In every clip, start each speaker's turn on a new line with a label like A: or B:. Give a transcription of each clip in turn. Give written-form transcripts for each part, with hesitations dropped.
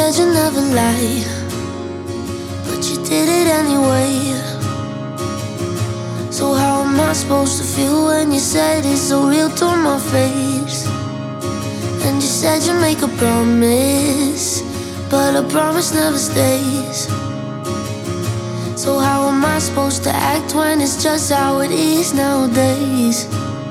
A: said you never lie, but you did it anyway. So how am I supposed to feel when you said it's so real to my face? And you said you'd make a promise, but a promise never stays. So how am I supposed to act when it's just how it is nowadays?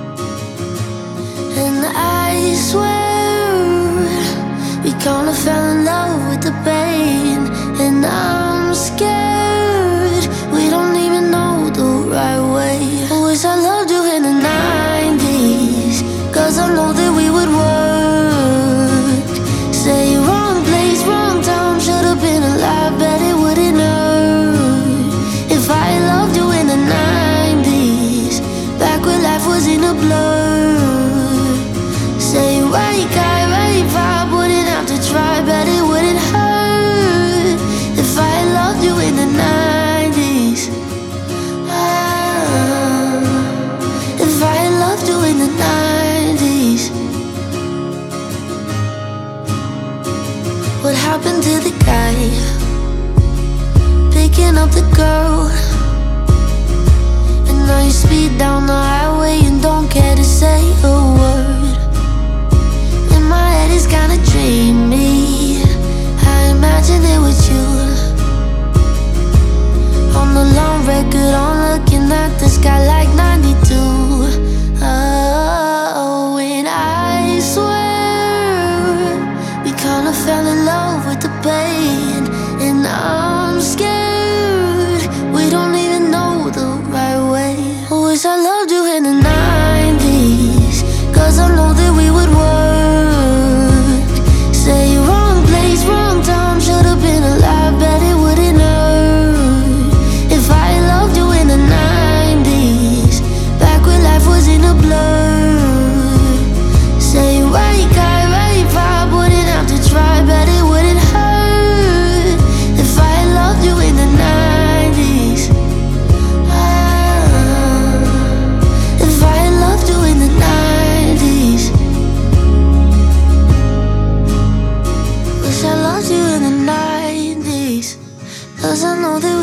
A: And I swear we kinda fell in love with the pain. And I'm scared we don't even know the right way. I wish I loved you in the 90s, 'cause I know that we would work. Say wrong place, wrong time, should've been alive, bet it wouldn't hurt. If I loved you in the 90s, back when life was in a blur. Say right guy, right vibe, wouldn't have to try, bet it wouldn't hurt. If I loved you in the 90s, if I loved you in the 90s. What happened to the guy picking up the girl? And now you speed down the highway and don't care to say a word. In my head it's kinda dreamy, I imagine it was you. On the long record, I'm looking at the sky like 92. Oh, and I swear we kinda fell in love with the pain. And I'm scared we don't even know the right way. I wish I loved you in the 90s, 'cause I know that we would work. Say wrong place, wrong time, should've been alive, bet it wouldn't hurt. If I loved you in the 90s, back when life was in a blur. Say right guy, right vibe, wouldn't have to try, bet it wouldn't hurt. If I loved you in the 90s, if I loved you in the 90s. Wish I loved you in the 90s, 'cause I know that